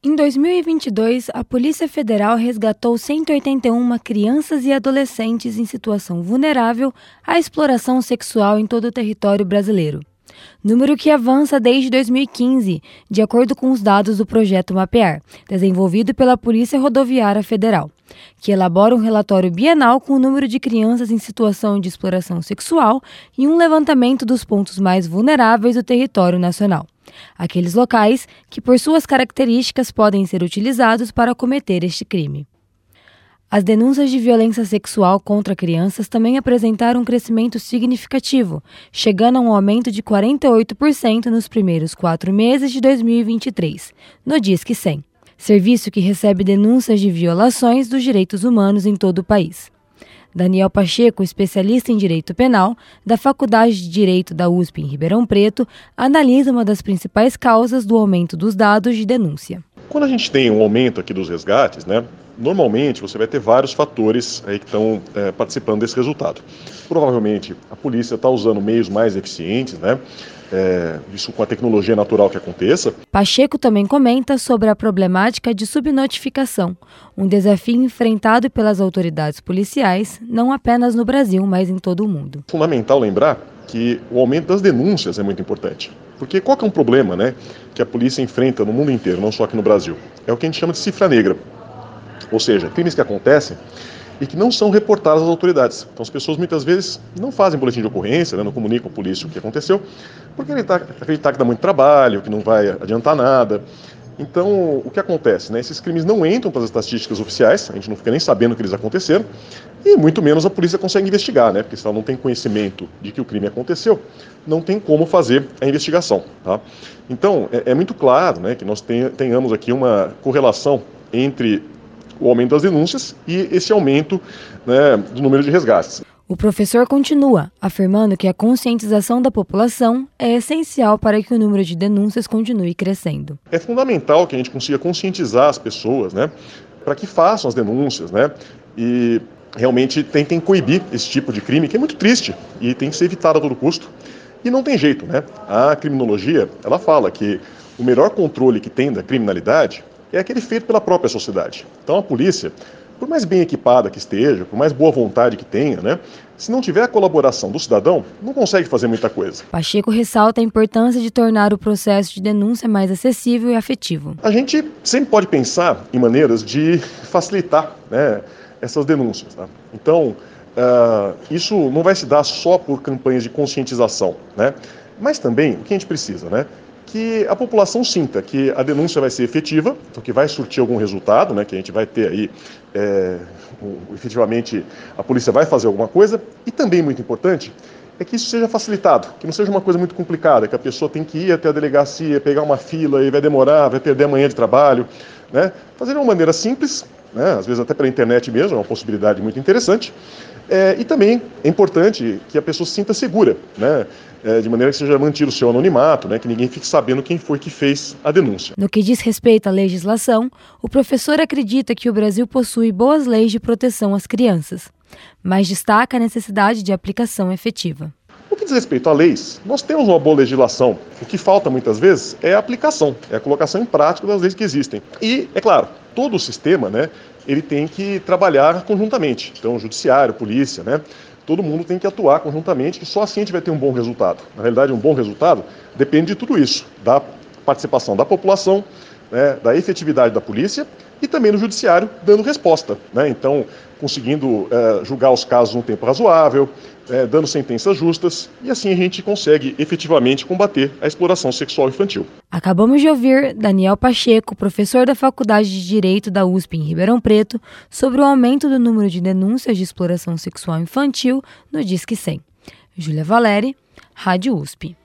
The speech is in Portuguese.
Em 2022, a Polícia Federal resgatou 181 crianças e adolescentes em situação vulnerável à exploração sexual em todo o território brasileiro. Número que avança desde 2015, de acordo com os dados do Projeto Mapear, desenvolvido pela Polícia Rodoviária Federal, que elabora um relatório bienal com o número de crianças em situação de exploração sexual e um levantamento dos pontos mais vulneráveis do território nacional. Aqueles locais que, por suas características, podem ser utilizados para cometer este crime. As denúncias de violência sexual contra crianças também apresentaram um crescimento significativo, chegando a um aumento de 48% nos primeiros 4 meses de 2023, no Disque 100, serviço que recebe denúncias de violações dos direitos humanos em todo o país. Daniel Pacheco, especialista em Direito Penal, da Faculdade de Direito da USP em Ribeirão Preto, analisa uma das principais causas do aumento dos dados de denúncia. Quando a gente tem um aumento aqui dos resgates, normalmente você vai ter vários fatores aí que estão participando desse resultado. Provavelmente a polícia está usando meios mais eficientes, isso com a tecnologia natural que aconteça. Pacheco também comenta sobre a problemática de subnotificação, um desafio enfrentado pelas autoridades policiais, não apenas no Brasil, mas em todo o mundo. É fundamental lembrar que o aumento das denúncias é muito importante. Porque qual que é um problema que a polícia enfrenta no mundo inteiro, não só aqui no Brasil? É o que a gente chama de cifra negra. Ou seja, crimes que acontecem e que não são reportados às autoridades. Então as pessoas muitas vezes não fazem boletim de ocorrência, não comunicam à polícia o que aconteceu, porque acreditar que dá muito trabalho, que não vai adiantar nada. Então o que acontece? Esses crimes não entram para as estatísticas oficiais, a gente não fica nem sabendo que eles aconteceram, e muito menos a polícia consegue investigar, porque se ela não tem conhecimento de que o crime aconteceu, não tem como fazer a investigação. Tá? Então é muito claro que nós tenhamos aqui uma correlação entre o aumento das denúncias e esse aumento do número de resgates. O professor continua, afirmando que a conscientização da população é essencial para que o número de denúncias continue crescendo. É fundamental que a gente consiga conscientizar as pessoas, para que façam as denúncias, e realmente tentem coibir esse tipo de crime, que é muito triste e tem que ser evitado a todo custo. E não tem jeito, A criminologia, ela fala que o melhor controle que tem da criminalidade é aquele feito pela própria sociedade. Então a polícia, por mais bem equipada que esteja, por mais boa vontade que tenha, se não tiver a colaboração do cidadão, não consegue fazer muita coisa. Pacheco ressalta a importância de tornar o processo de denúncia mais acessível e afetivo. A gente sempre pode pensar em maneiras de facilitar essas denúncias. Então, isso não vai se dar só por campanhas de conscientização, mas também o que a gente precisa, que a população sinta que a denúncia vai ser efetiva, então que vai surtir algum resultado, que a gente vai ter aí, efetivamente, a polícia vai fazer alguma coisa. E também, muito importante, é que isso seja facilitado, que não seja uma coisa muito complicada, que a pessoa tem que ir até a delegacia, pegar uma fila e vai demorar, vai perder a manhã de trabalho. Fazer de uma maneira simples, às vezes até pela internet mesmo, é uma possibilidade muito interessante. E também é importante que a pessoa se sinta segura, de maneira que seja mantido o seu anonimato, que ninguém fique sabendo quem foi que fez a denúncia. No que diz respeito à legislação, o professor acredita que o Brasil possui boas leis de proteção às crianças, mas destaca a necessidade de aplicação efetiva. No que diz respeito a leis, nós temos uma boa legislação. O que falta muitas vezes é a aplicação, é a colocação em prática das leis que existem. E, é claro, todo o sistema, ele tem que trabalhar conjuntamente. Então, o judiciário, polícia, todo mundo tem que atuar conjuntamente, que só assim a gente vai ter um bom resultado. Na realidade, um bom resultado depende de tudo isso, da participação da população, da efetividade da polícia e também do judiciário dando resposta. Então, conseguindo julgar os casos num tempo razoável, dando sentenças justas, e assim a gente consegue efetivamente combater a exploração sexual infantil. Acabamos de ouvir Daniel Pacheco, professor da Faculdade de Direito da USP em Ribeirão Preto, sobre o aumento do número de denúncias de exploração sexual infantil no Disque 100. Júlia Valeri, Rádio USP.